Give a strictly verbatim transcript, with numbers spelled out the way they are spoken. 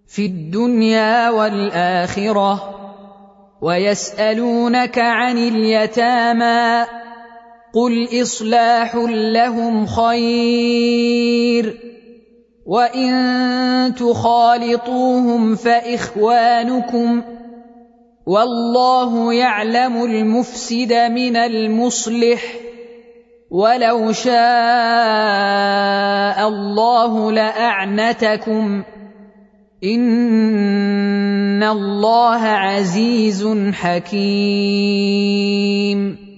في الدنيا والآخرة ويسألونك عن اليتامى قل إصلاح لهم خير وإن تخالطوهم فإخوانكم والله يعلم المفسد من المصلح ولو شاء الله لأعنتكم إن الله عزيز حكيم.